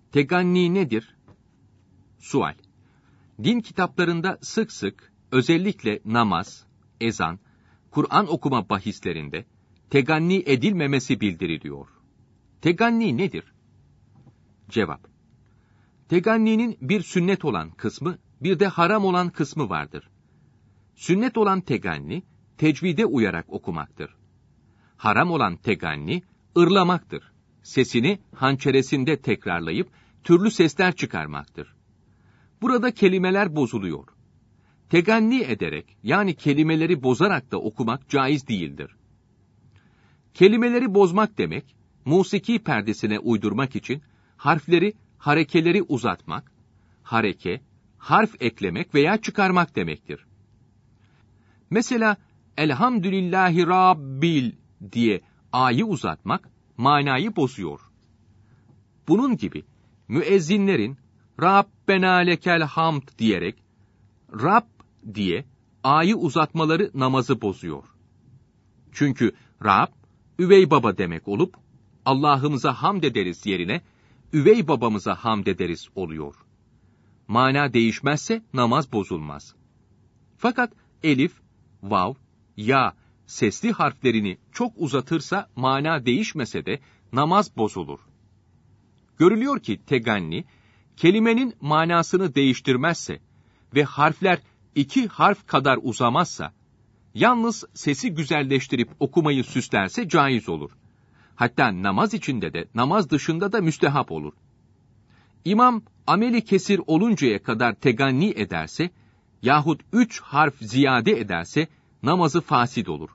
Teganni nedir? Sual. Din kitaplarında sık sık, özellikle namaz, ezan, Kur'an okuma bahislerinde teganni edilmemesi bildiriliyor. Teganni nedir? Cevap. Teganninin bir sünnet olan kısmı, bir de haram olan kısmı vardır. Sünnet olan teganni, tecvide uyarak okumaktır. Haram olan teganni, ırlamaktır. Sesini hançeresinde tekrarlayıp, türlü sesler çıkarmaktır. Burada kelimeler bozuluyor. Teganni ederek, yani kelimeleri bozarak da okumak caiz değildir. Kelimeleri bozmak demek, musiki perdesine uydurmak için, harfleri, harekeleri uzatmak, hareke, harf eklemek veya çıkarmak demektir. Mesela, Elhamdülillahi Rabbil diye a'yı uzatmak, manayı bozuyor. Bunun gibi, müezzinlerin, Rabbena lekel hamd diyerek, Rab diye a'yı uzatmaları namazı bozuyor. Çünkü Rab, üvey baba demek olup, Allah'ımıza hamd ederiz yerine, üvey babamıza hamd ederiz oluyor. Mana değişmezse namaz bozulmaz. Fakat elif, vav, ya sesli harflerini çok uzatırsa mana değişmese de namaz bozulur. Görülüyor ki teganni, kelimenin manasını değiştirmezse ve harfler 2 harf kadar uzamazsa, yalnız sesi güzelleştirip okumayı süslerse caiz olur. Hatta namaz içinde de, namaz dışında da müstehap olur. İmam, ameli kesir oluncaya kadar teganni ederse, yahut 3 harf ziyade ederse, namazı fasid olur.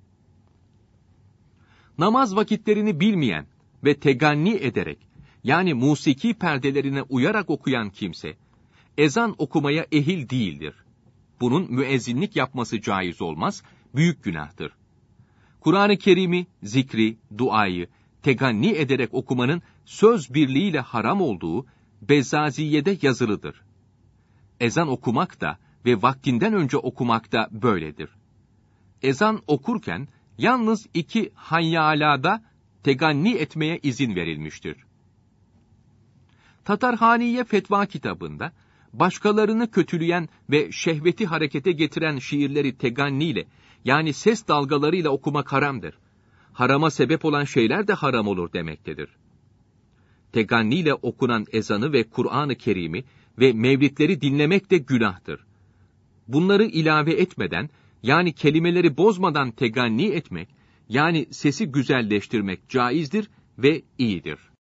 Namaz vakitlerini bilmeyen ve teganni ederek, yani musiki perdelerine uyarak okuyan kimse, ezan okumaya ehil değildir. Bunun müezzinlik yapması caiz olmaz, büyük günahtır. Kur'an-ı Kerim'i, zikri, duayı, teganni ederek okumanın söz birliğiyle haram olduğu, Bezzaziye'de yazılıdır. Ezan okumak da ve vaktinden önce okumak da böyledir. Ezan okurken, yalnız 2 hayyalada teganni etmeye izin verilmiştir. Tatarhaniye Fetva kitabında, başkalarını kötüleyen ve şehveti harekete getiren şiirleri teganniyle, yani ses dalgalarıyla okumak haramdır. Harama sebep olan şeyler de haram olur demektedir. Teganniyle okunan ezanı ve Kur'an-ı Kerim'i ve mevlidleri dinlemek de günahtır. Bunları ilave etmeden, yani kelimeleri bozmadan teganni etmek, yani sesi güzelleştirmek caizdir ve iyidir.